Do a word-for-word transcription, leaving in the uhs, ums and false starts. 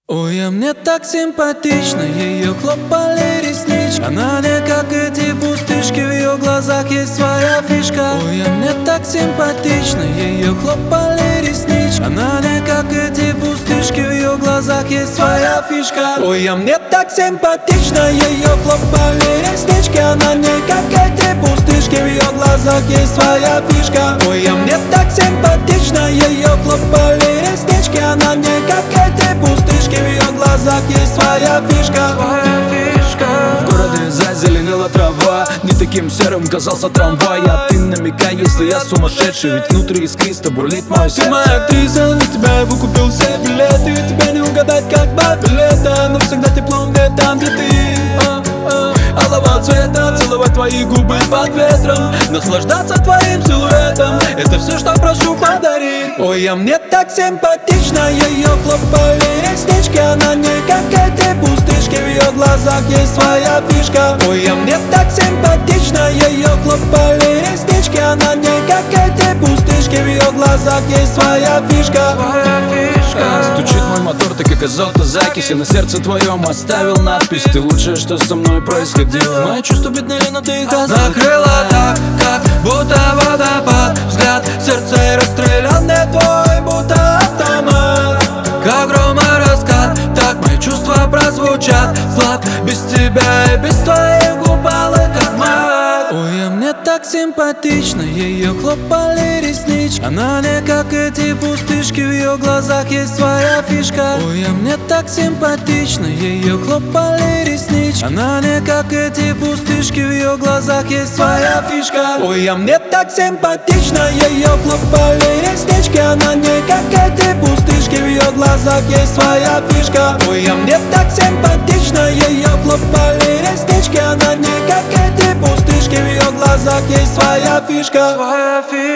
Ой, а мне так симпатично, ее хлопали реснички. Она не как эти пустышки, в ее глазах есть своя фишка. Ой, а мне так симпатично, ее хлопали реснички. Она не как эти пустышки, в ее глазах есть своя фишка. Ой, а мне так симпатично, ее хлопали реснички. Она не как эти пустышки, в ее глазах есть своя фишка. Ой, а мне так симпатично, ее хлопали реснички. Она не как эти пустышки, в ее глазах есть своя фишка. Своя фишка. В городе зазеленела трава, не таким серым казался трамвай. А ты намекай, если я сумасшедший, ведь внутри искристо бурлит мое сердце. Ты моя актриса, на тебя я выкупил все билеты. Тебя не угадать, как два билета, но всегда тепло мне там, где ты. а, а. Алого цвета, целовать твои губы под ветром, наслаждаться твоим силуэтом, это все, что прошу, подари. Ой, а мне так симпатично, ее хлопали реснички. Она не как эти пустышки, в ее глазах есть своя фишка. Ой, а мне так симпатично, ее хлопали реснички. Она не как эти пустышки, в ее глазах есть своя фишка. Своя фишка. Стучит мой мотор, ты как азота закись. Я на сердце твоем оставил надпись. Ты лучшее, что со мной происходило. Мои чувства беднели, но ты их закрыла так, как будто водопад. Взгляд, сердце расстрелянное твой, будто автомат. Как гром и раскат, так мои чувства прозвучат. Злат, без тебя и без твоих губ алых, как мат. Ой, а мне так симпатично, ее хлопали реснички. Она не как эти пустышки, в ее глазах есть своя фишка. Ой, а мне так симпатично, ее хлопали реснички. Она не как эти пустышки, в ее глазах есть своя фишка. Ой, а мне так симпатично, ее хлопали реснички. Она не как эти пустышки, в ее глазах есть своя фишка. Ой, а мне так симпатично, ее хлопали реснички. Она не как эти пустышки, в ее глазах есть своя фишка. Своя фишка.